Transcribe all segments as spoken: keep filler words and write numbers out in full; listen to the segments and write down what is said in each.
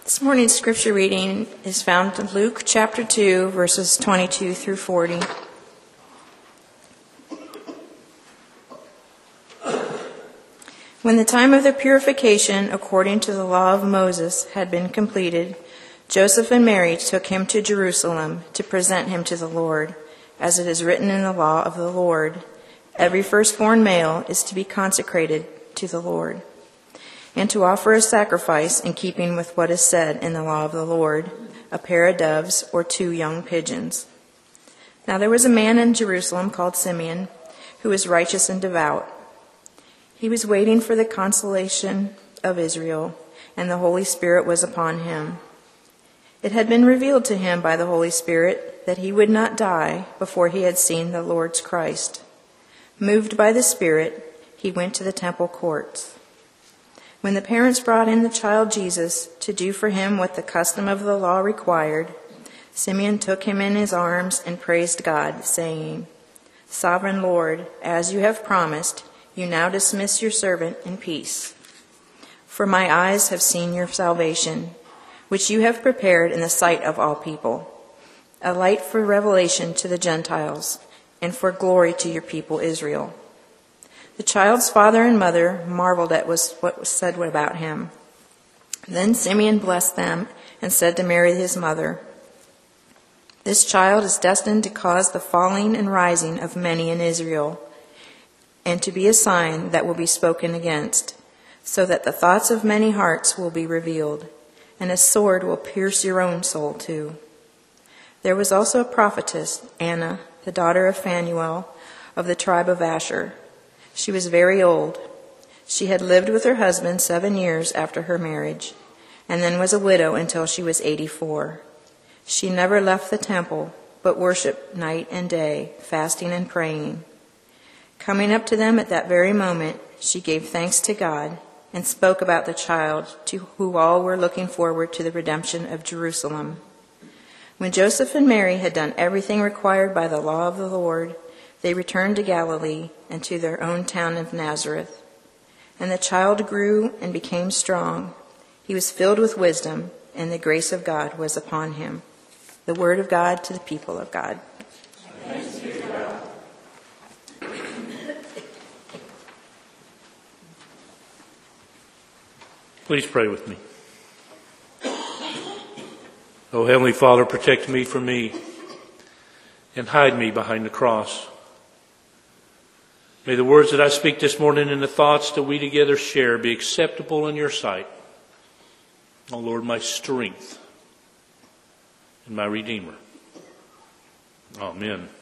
This morning's scripture reading is found in Luke chapter two, verses twenty-two through forty. When the time of their purification, according to the law of Moses, had been completed, Joseph and Mary took him to Jerusalem to present him to the Lord, as it is written in the law of the Lord. Every firstborn male is to be consecrated to the Lord, and to offer a sacrifice in keeping with what is said in the law of the Lord, a pair of doves or two young pigeons. Now there was a man in Jerusalem called Simeon, who was righteous and devout. He was waiting for the consolation of Israel, and the Holy Spirit was upon him. It had been revealed to him by the Holy Spirit that he would not die before he had seen the Lord's Christ. Moved by the Spirit, he went to the temple courts. When the parents brought in the child Jesus to do for him what the custom of the law required, Simeon took him in his arms and praised God, saying, "Sovereign Lord, as you have promised, you now dismiss your servant in peace. For my eyes have seen your salvation, which you have prepared in the sight of all people, a light for revelation to the Gentiles, and for glory to your people Israel." The child's father and mother marveled at what was said about him. Then Simeon blessed them and said to Mary his mother, "This child is destined to cause the falling and rising of many in Israel, and to be a sign that will be spoken against, so that the thoughts of many hearts will be revealed, and a sword will pierce your own soul too." There was also a prophetess, Anna, the daughter of Phanuel, of the tribe of Asher. She was very old. She had lived with her husband seven years after her marriage, and then was a widow until she was eighty-four. She never left the temple, but worshipped night and day, fasting and praying. Coming up to them at that very moment, she gave thanks to God and spoke about the child, to who all were looking forward to the redemption of Jerusalem. When Joseph and Mary had done everything required by the law of the Lord, they returned to Galilee and to their own town of Nazareth. And the child grew and became strong. He was filled with wisdom, and the grace of God was upon him. The word of God to the people of God. Thanks be to God. Please pray with me. Oh, Heavenly Father, protect me from me and hide me behind the cross. May the words that I speak this morning and the thoughts that we together share be acceptable in your sight. Oh, Lord, my strength and my Redeemer. Amen.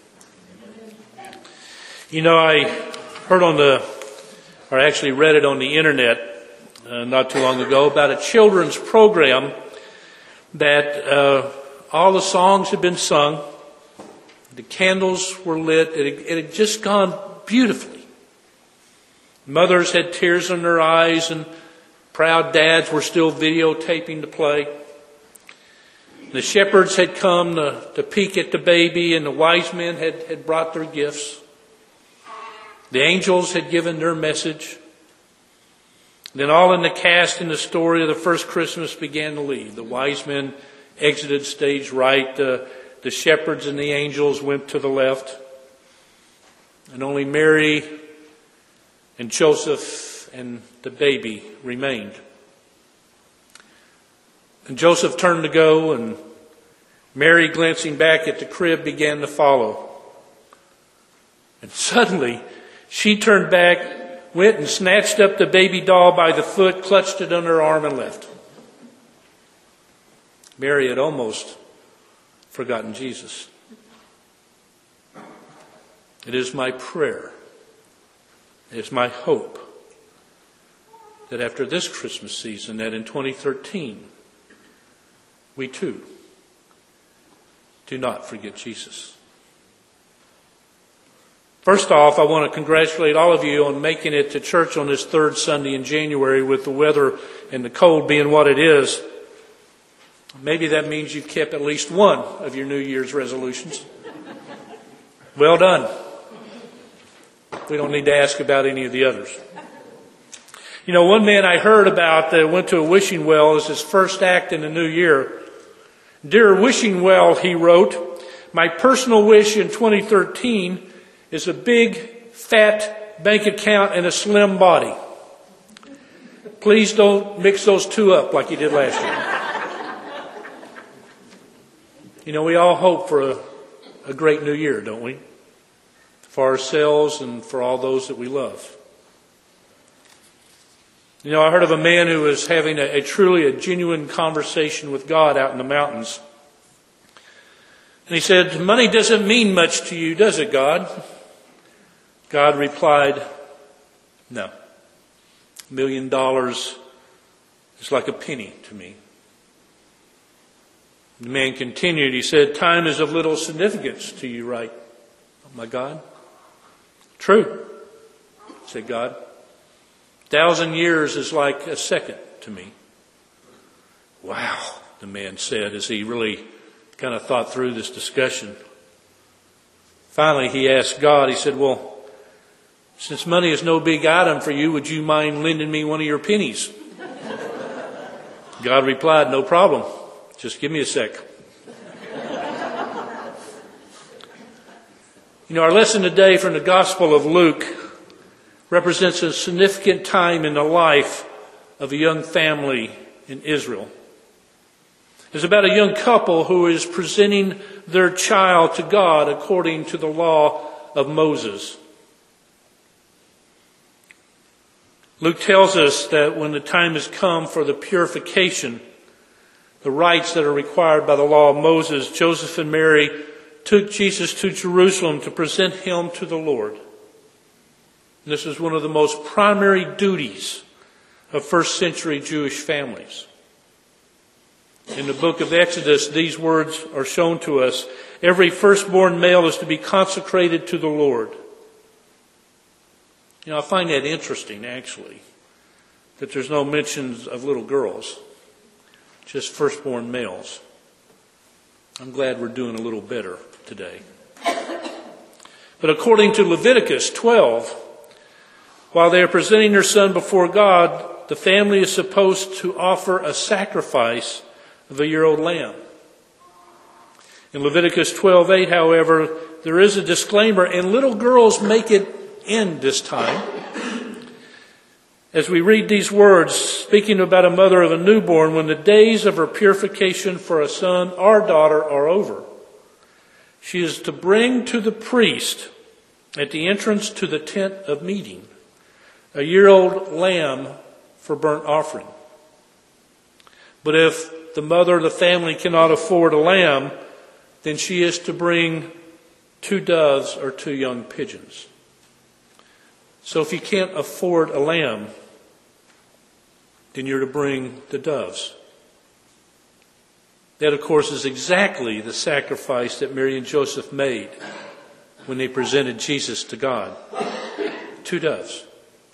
You know, I heard on the, or actually read it on the internet uh, not too long ago about a children's program that uh, all the songs had been sung, the candles were lit, it had, it had just gone beautifully. Mothers had tears in their eyes, and proud dads were still videotaping the play. The shepherds had come to, to peek at the baby, and the wise men had, had brought their gifts. The angels had given their message. Then all in the cast in the story of the first Christmas began to leave. The wise men exited stage right. The, the shepherds and the angels went to the left. And only Mary and Joseph and the baby remained. And Joseph turned to go, and Mary, glancing back at the crib, began to follow. And suddenly, she turned back, went and snatched up the baby doll by the foot, clutched it under her arm, and left. Mary had almost forgotten Jesus. It is my prayer, it is my hope that after this Christmas season, that in twenty thirteen, we too do not forget Jesus. First off, I want to congratulate all of you on making it to church on this third Sunday in January with the weather and the cold being what it is. Maybe that means you've kept at least one of your New Year's resolutions. Well done. We don't need to ask about any of the others. You know, one man I heard about that went to a wishing well as his first act in the new year. Dear wishing well, he wrote, my personal wish in twenty thirteen is a big, fat bank account and a slim body. Please don't mix those two up like you did last year. You know, we all hope for a, a great new year, don't we? For ourselves and for all those that we love. You know, I heard of a man who was having a, a truly a genuine conversation with God out in the mountains. And he said, money doesn't mean much to you, does it, God? God replied, no. A million dollars is like a penny to me. The man continued, he said, time is of little significance to you, right? Oh my God. True, said God. Thousand years is like a second to me. Wow, the man said as he really kind of thought through this discussion. Finally, he asked God, he said, well, since money is no big item for you, would you mind lending me one of your pennies? God replied, no problem. Just give me a sec. You know, our lesson today from the Gospel of Luke represents a significant time in the life of a young family in Israel. It's about a young couple who is presenting their child to God according to the law of Moses. Luke tells us that when the time has come for the purification, the rites that are required by the law of Moses, Joseph and Mary took Jesus to Jerusalem to present him to the Lord. This is one of the most primary duties of first century Jewish families. In the book of Exodus, these words are shown to us. Every firstborn male is to be consecrated to the Lord. You know, I find that interesting, actually, that there's no mentions of little girls, just firstborn males. I'm glad we're doing a little better today. But according to Leviticus twelve, while they are presenting their son before God, the family is supposed to offer a sacrifice of a year-old lamb. In Leviticus twelve eight, however, there is a disclaimer, and little girls make it in this time. As we read these words, speaking about a mother of a newborn, when the days of her purification for a son or daughter are over, she is to bring to the priest at the entrance to the tent of meeting a year-old lamb for burnt offering. But if the mother of the family cannot afford a lamb, then she is to bring two doves or two young pigeons. So if you can't afford a lamb, then you're to bring the doves. That, of course, is exactly the sacrifice that Mary and Joseph made when they presented Jesus to God. Two doves.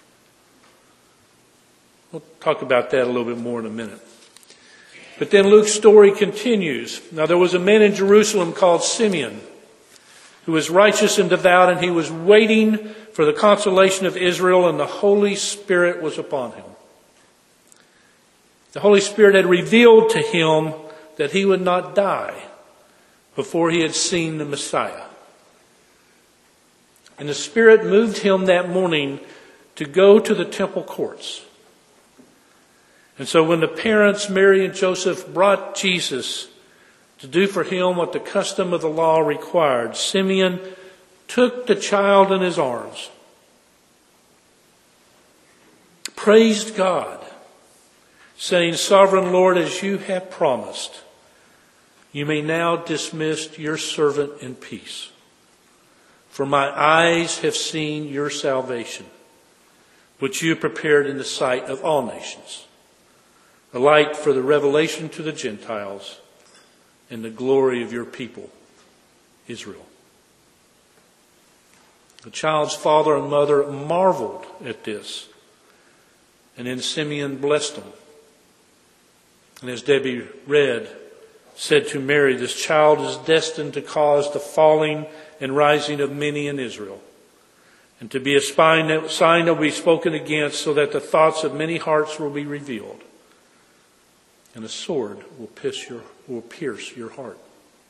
We'll talk about that a little bit more in a minute. But then Luke's story continues. Now there was a man in Jerusalem called Simeon, who was righteous and devout, and he was waiting for the consolation of Israel, and the Holy Spirit was upon him. The Holy Spirit had revealed to him that he would not die before he had seen the Messiah. And the Spirit moved him that morning to go to the temple courts. And so when the parents, Mary and Joseph, brought Jesus to do for him what the custom of the law required, Simeon took the child in his arms, praised God, saying, Sovereign Lord, as you have promised, you may now dismiss your servant in peace. For my eyes have seen your salvation, which you prepared in the sight of all nations, a light for the revelation to the Gentiles and the glory of your people, Israel. The child's father and mother marveled at this, and then Simeon blessed them. And as Debbie read, said to Mary, this child is destined to cause the falling and rising of many in Israel, and to be a sign that, sign that will be spoken against, so that the thoughts of many hearts will be revealed, and a sword will pierce your, will pierce your heart.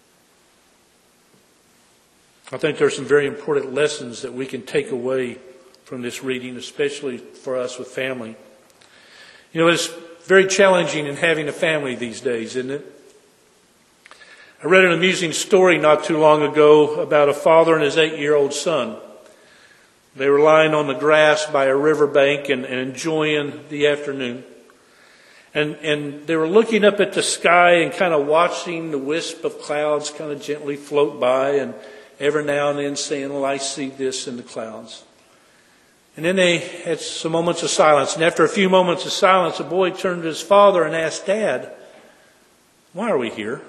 I think there are some very important lessons that we can take away from this reading, especially for us with family. You know, it's very challenging in having a family these days, isn't it? I read an amusing story not too long ago about a father and his eight-year-old son. They were lying on the grass by a riverbank and, and enjoying the afternoon. And, and they were looking up at the sky and kind of watching the wisp of clouds kind of gently float by, and every now and then saying, well, I see this in the clouds. And then they had some moments of silence. And after a few moments of silence, the boy turned to his father and asked, Dad, why are we here?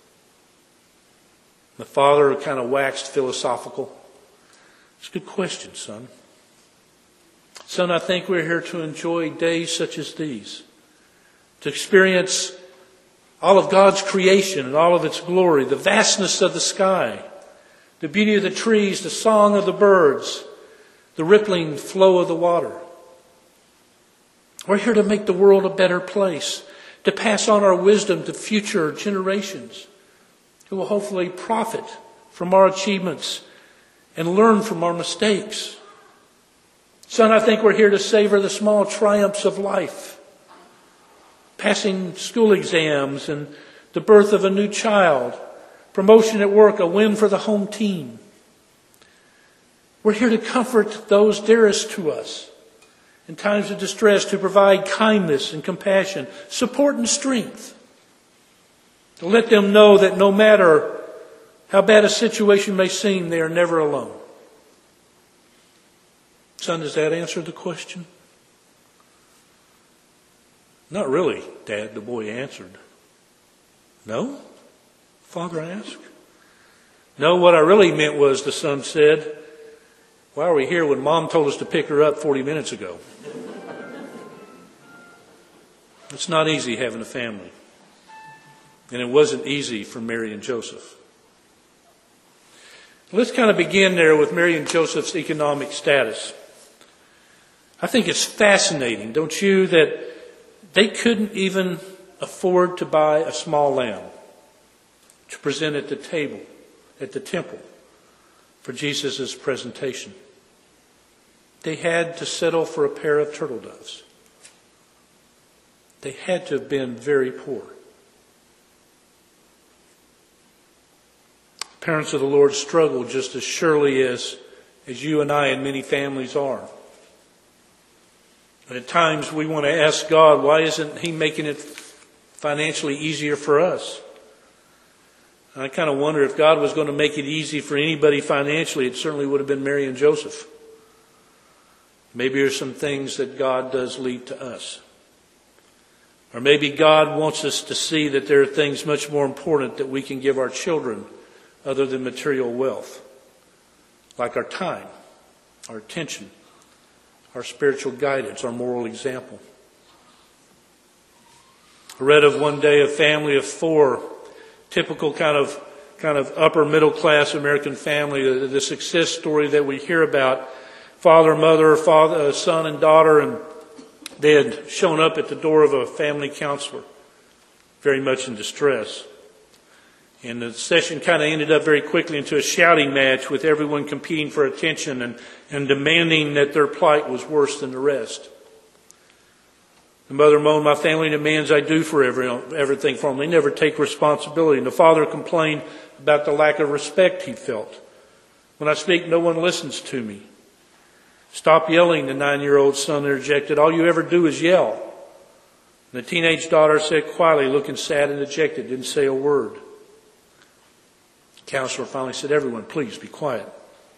The father kind of waxed philosophical. It's a good question, son. Son, I think we're here to enjoy days such as these, to experience all of God's creation and all of its glory, the vastness of the sky, the beauty of the trees, the song of the birds, the rippling flow of the water. We're here to make the world a better place, to pass on our wisdom to future generations who will hopefully profit from our achievements and learn from our mistakes. Son, I think we're here to savor the small triumphs of life, passing school exams and the birth of a new child, promotion at work, a win for the home team. We're here to comfort those dearest to us in times of distress, to provide kindness and compassion, support and strength, to let them know that no matter how bad a situation may seem, they are never alone. Son, does that answer the question? Not really, Dad, the boy answered. No? Father asked. No, what I really meant was, the son said, why are we here when Mom told us to pick her up forty minutes ago? It's not easy having a family. And it wasn't easy for Mary and Joseph. Let's kind of begin there with Mary and Joseph's economic status. I think it's fascinating, don't you, that they couldn't even afford to buy a small lamb to present at the table, at the temple, for Jesus' presentation. They had to settle for a pair of turtle doves. They had to have been very poor. Parents of the Lord struggle just as surely as, as you and I and many families are. And at times we want to ask God, why isn't He making it financially easier for us? And I kind of wonder if God was going to make it easy for anybody financially, it certainly would have been Mary and Joseph. Maybe there's some things that God does leave to us. Or maybe God wants us to see that there are things much more important that we can give our children other than material wealth, like our time, our attention, our spiritual guidance, our moral example. I read of one day a family of four, typical kind of kind of upper middle class American family, the, the success story that we hear about, father, mother, father, son, and daughter, and they had shown up at the door of a family counselor, very much in distress. And the session kind of ended up very quickly into a shouting match with everyone competing for attention and, and demanding that their plight was worse than the rest. The mother moaned, my family demands I do for every, everything for them. They never take responsibility. And the father complained about the lack of respect he felt. When I speak, no one listens to me. Stop yelling, the nine-year-old son interjected. All you ever do is yell. And the teenage daughter said quietly, looking sad and dejected, didn't say a word. The counselor finally said, everyone, please be quiet.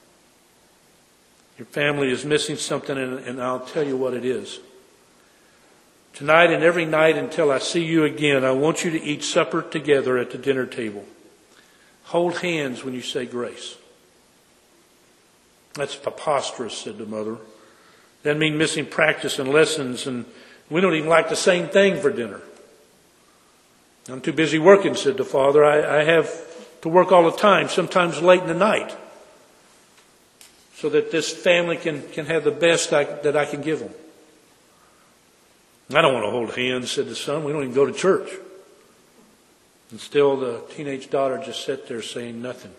Your family is missing something, and, and I'll tell you what it is. Tonight and every night until I see you again, I want you to eat supper together at the dinner table. Hold hands when you say grace. That's preposterous, said the mother. That means missing practice and lessons, and we don't even like the same thing for dinner. I'm too busy working, said the father. I, I have to work all the time, sometimes late in the night. so that this family can, can have the best I, that I can give them. I don't want to hold hands, said the son. We don't even go to church. And still the teenage daughter just sat there saying nothing.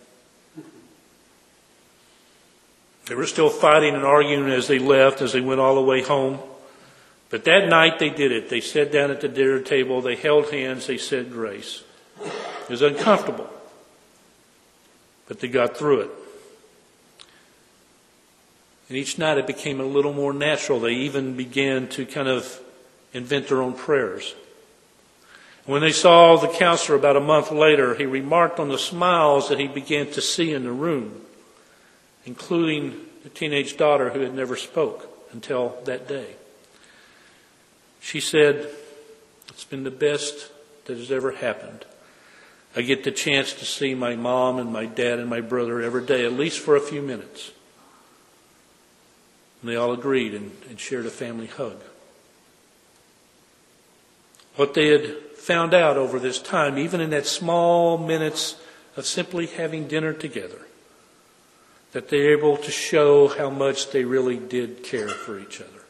They were still fighting and arguing as they left, as they went all the way home. But that night they did it. They sat down at the dinner table. They held hands. They said grace. It was uncomfortable, but they got through it. And each night it became a little more natural. They even began to kind of invent their own prayers. When they saw the counselor about a month later, he remarked on the smiles that he began to see in the room, including the teenage daughter who had never spoke until that day. She said, "It's been the best that has ever happened. I get the chance to see my mom and my dad and my brother every day, at least for a few minutes." And they all agreed and, and shared a family hug. What they had found out over this time, even in that small minutes of simply having dinner together, that they were able to show how much they really did care for each other.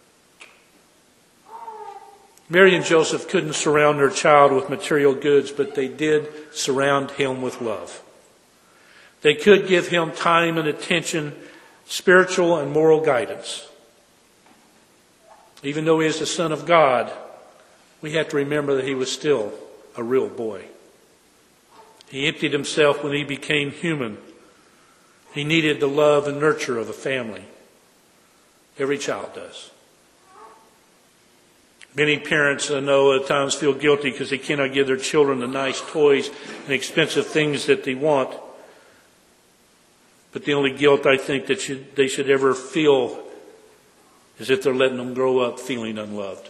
Mary and Joseph couldn't surround their child with material goods, but they did surround him with love. They could give him time and attention, spiritual and moral guidance. Even though he is the Son of God, we have to remember that he was still a real boy. He emptied himself when he became human. He needed the love and nurture of a family. Every child does. Many parents, I know, at times feel guilty because they cannot give their children the nice toys and expensive things that they want. But the only guilt I think that should, they should ever feel is if they're letting them grow up feeling unloved.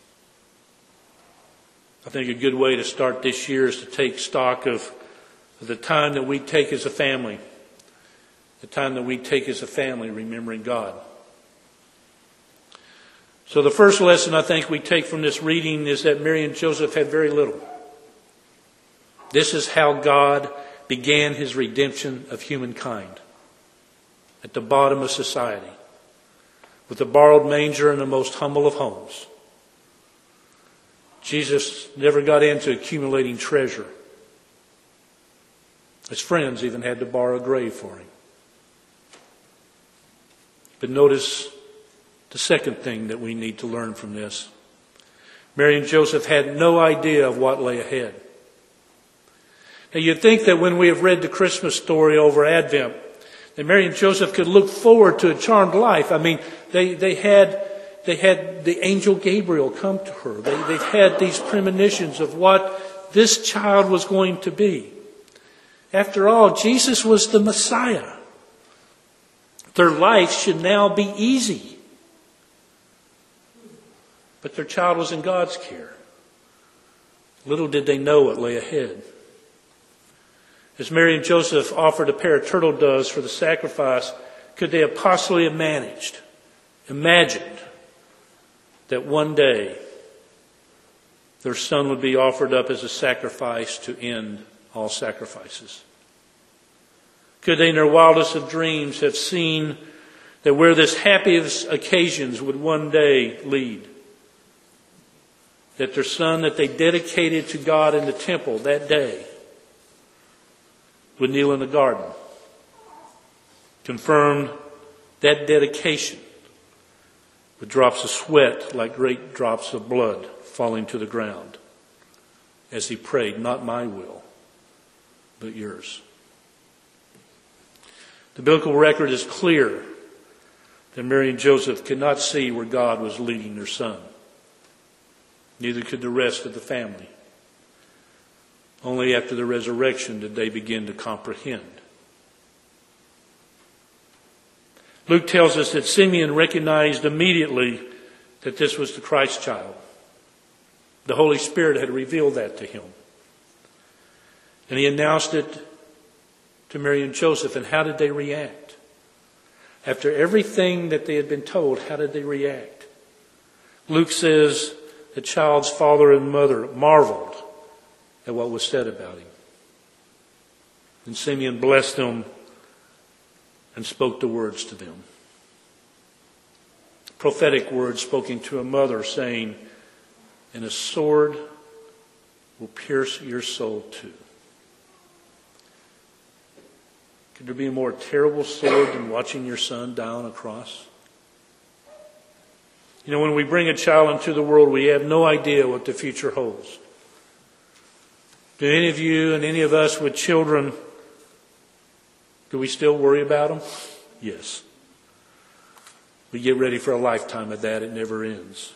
I think a good way to start this year is to take stock of, of the time that we take as a family. The time that we take as a family remembering God. So the first lesson I think we take from this reading is that Mary and Joseph had very little. This is how God began his redemption of humankind. At the bottom of society. With a borrowed manger in the most humble of homes. Jesus never got into accumulating treasure. His friends even had to borrow a grave for him. But notice the second thing that we need to learn from this. Mary and Joseph had no idea of what lay ahead. Now you'd think that when we have read the Christmas story over Advent, that Mary and Joseph could look forward to a charmed life. I mean, they, they had they had the angel Gabriel come to her. They, they had these premonitions of what this child was going to be. After all, Jesus was the Messiah. Their life should now be easy. But their child was in God's care. Little did they know what lay ahead. As Mary and Joseph offered a pair of turtle doves for the sacrifice, could they have possibly have managed, imagined, that one day their son would be offered up as a sacrifice to end all sacrifices? Could they in their wildest of dreams have seen that where this happiest occasions would one day lead? That their son that they dedicated to God in the temple that day would kneel in the garden. Confirmed that dedication with drops of sweat like great drops of blood falling to the ground as he prayed, "Not my will, but yours." The biblical record is clear that Mary and Joseph could not see where God was leading their son. Neither could the rest of the family. Only after the resurrection did they begin to comprehend. Luke tells us that Simeon recognized immediately that this was the Christ child. The Holy Spirit had revealed that to him. And he announced it to Mary and Joseph. And how did they react? After everything that they had been told, how did they react? Luke says the child's father and mother marveled at what was said about him. And Simeon blessed them and spoke the words to them. Prophetic words spoken to a mother, saying, "And a sword will pierce your soul too." Could there be a more terrible sword than watching your son die on a cross? You know, when we bring a child into the world, we have no idea what the future holds. Do any of you and any of us with children, do we still worry about them? Yes. We get ready for a lifetime of that. It never ends.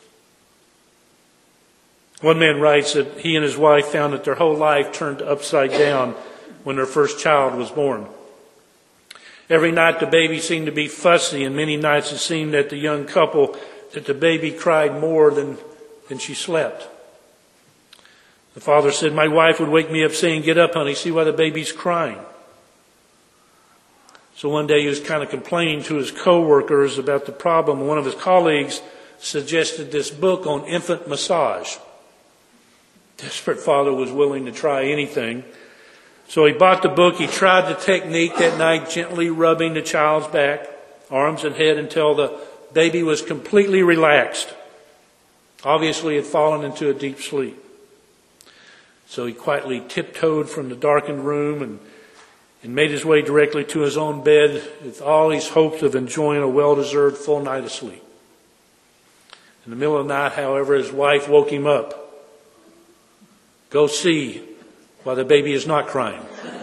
One man writes that he and his wife found that their whole life turned upside down when their first child was born. Every night the baby seemed to be fussy, and many nights it seemed that the young couple, that the baby cried more than, than she slept. The father said, "My wife would wake me up saying, 'Get up, honey, see why the baby's crying.' So one day he was kind of complaining to his co-workers about the problem. One of his colleagues suggested this book on infant massage. Desperate father was willing to try anything. So he bought the book. He tried the technique that night, gently rubbing the child's back, arms and head until the baby was completely relaxed. Obviously had fallen into a deep sleep. So he quietly tiptoed from the darkened room and, and made his way directly to his own bed with all his hopes of enjoying a well-deserved full night of sleep. In the middle of the night, however, his wife woke him up. "Go see why the baby is not crying."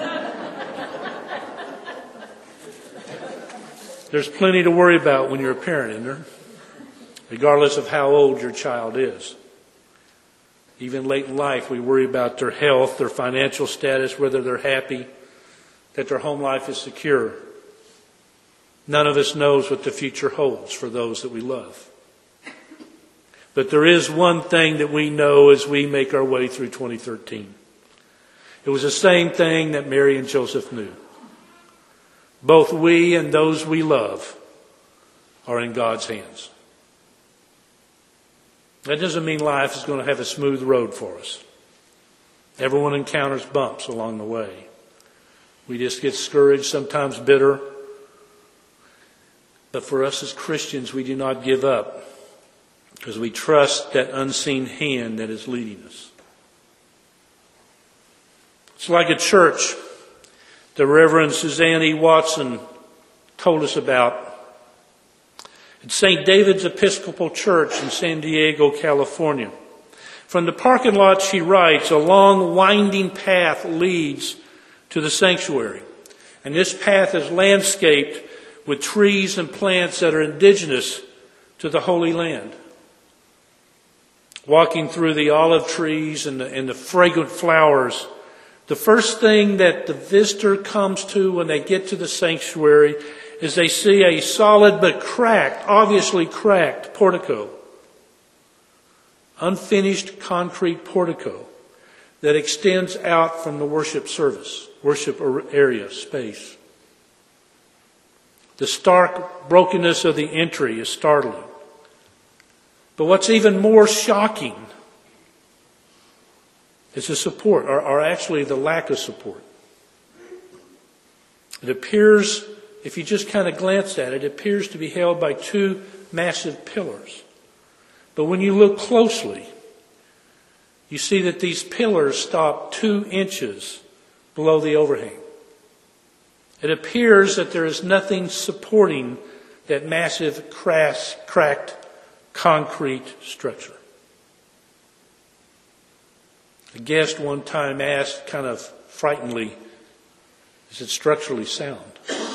There's plenty to worry about when you're a parent, isn't there? Regardless of how old your child is. Even late in life, we worry about their health, their financial status, whether they're happy, that their home life is secure. None of us knows what the future holds for those that we love. But there is one thing that we know as we make our way through twenty thirteen. It was the same thing that Mary and Joseph knew. Both we and those we love are in God's hands. That doesn't mean life is going to have a smooth road for us. Everyone encounters bumps along the way. We just get discouraged, sometimes bitter. But for us as Christians, we do not give up because we trust that unseen hand that is leading us. It's like a church the Reverend Suzanne E. Watson told us about. It's Saint David's Episcopal Church in San Diego, California. From the parking lot, she writes, "A long winding path leads to the sanctuary. And this path is landscaped with trees and plants that are indigenous to the Holy Land. Walking through the olive trees and the, and the fragrant flowers, the first thing that the visitor comes to when they get to the sanctuary is they see a solid but cracked, obviously cracked portico. Unfinished concrete portico that extends out from the worship service, worship area, space. The stark brokenness of the entry is startling. But what's even more shocking is the support, or, or actually the lack of support. It appears, if you just kind of glance at it, it appears to be held by two massive pillars. But when you look closely, you see that these pillars stop two inches below the overhang. It appears that there is nothing supporting that massive, crass, cracked concrete structure. A guest one time asked, kind of frighteningly, "Is it structurally sound?"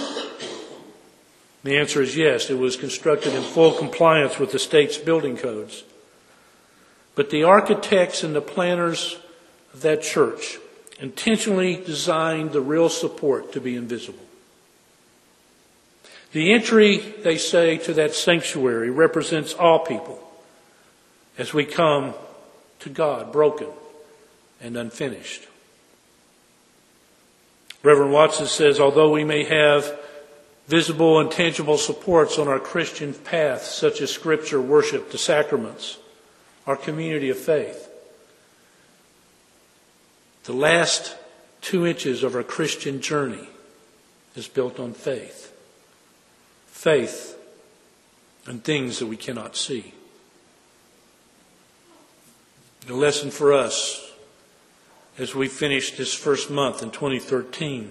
The answer is yes. It was constructed in full compliance with the state's building codes. But the architects and the planners of that church intentionally designed the real support to be invisible. The entry, they say, to that sanctuary represents all people as we come to God broken and unfinished. Reverend Watson says, although we may have visible and tangible supports on our Christian path, such as Scripture, worship, the sacraments, our community of faith, the last two inches of our Christian journey is built on faith, faith in things that we cannot see. The lesson for us as we finish this first month in twenty thirteen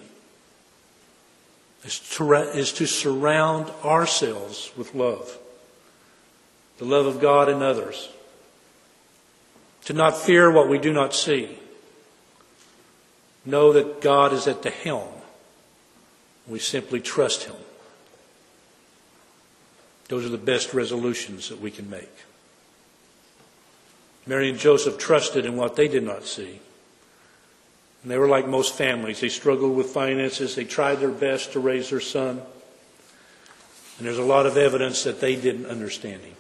is to, is to surround ourselves with love. The love of God and others. To not fear what we do not see. Know that God is at the helm. We simply trust Him. Those are the best resolutions that we can make. Mary and Joseph trusted in what they did not see. And they were like most families. They struggled with finances. They tried their best to raise their son. And there's a lot of evidence that they didn't understand Him.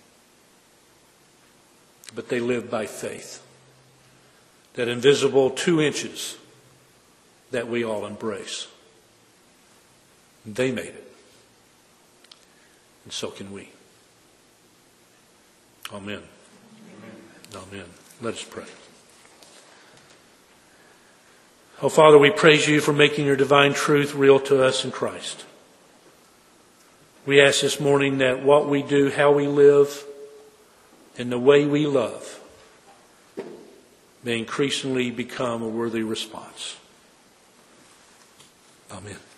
But they lived by faith. That invisible two inches that we all embrace. They made it. And so can we. Amen. Amen. Amen. Let us pray. Oh, Father, we praise you for making your divine truth real to us in Christ. We ask this morning that what we do, how we live, and the way we love may increasingly become a worthy response. Amen.